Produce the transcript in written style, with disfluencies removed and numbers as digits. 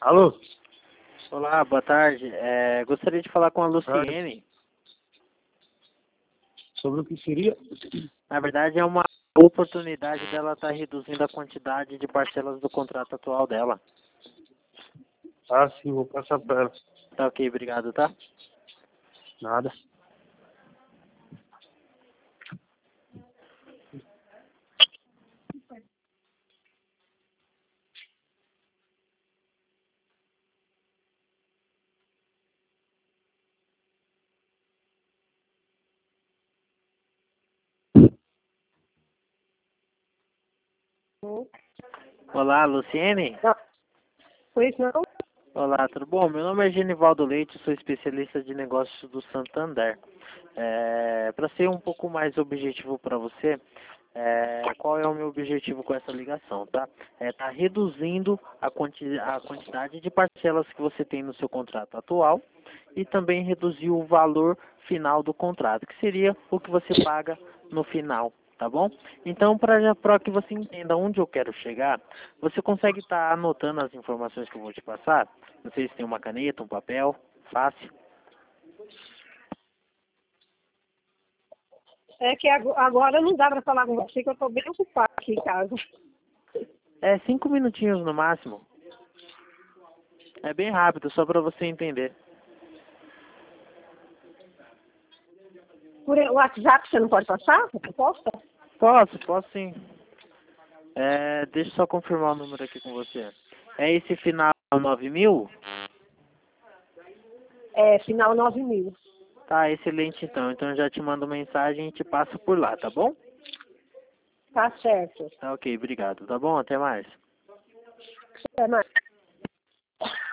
Alô? Olá, boa tarde. Gostaria de falar com a Luciene. Sobre o que seria? Na verdade, é uma oportunidade dela estar reduzindo a quantidade de parcelas do contrato atual dela. Ah, sim, vou passar pra ela. Tá ok, obrigado, tá? Nada. Olá, Luciene. Não. Pois não? Olá, tudo bom? Meu nome é Genivaldo Leite, sou especialista de negócios do Santander. Para ser um pouco mais objetivo para você, qual é o meu objetivo com essa ligação, tá? Tá reduzindo a quantidade de parcelas que você tem no seu contrato atual e também reduzir o valor final do contrato, que seria o que você paga no final, tá bom? Então, para que você entenda onde eu quero chegar, você consegue estar anotando as informações que eu vou te passar? Não sei se tem uma caneta, um papel, fácil. É que agora não dá para falar com você, que eu estou bem ocupada aqui em casa. 5 minutinhos no máximo. É bem rápido, só para você entender. Por WhatsApp você não pode passar a proposta? Posso sim. Deixa eu só confirmar o número aqui com você. É esse final 9000? É, final 9.000. Tá, excelente então. Então eu já te mando mensagem e te passo por lá, tá bom? Tá certo. Tá ok, obrigado. Tá bom? Até mais. Até mais.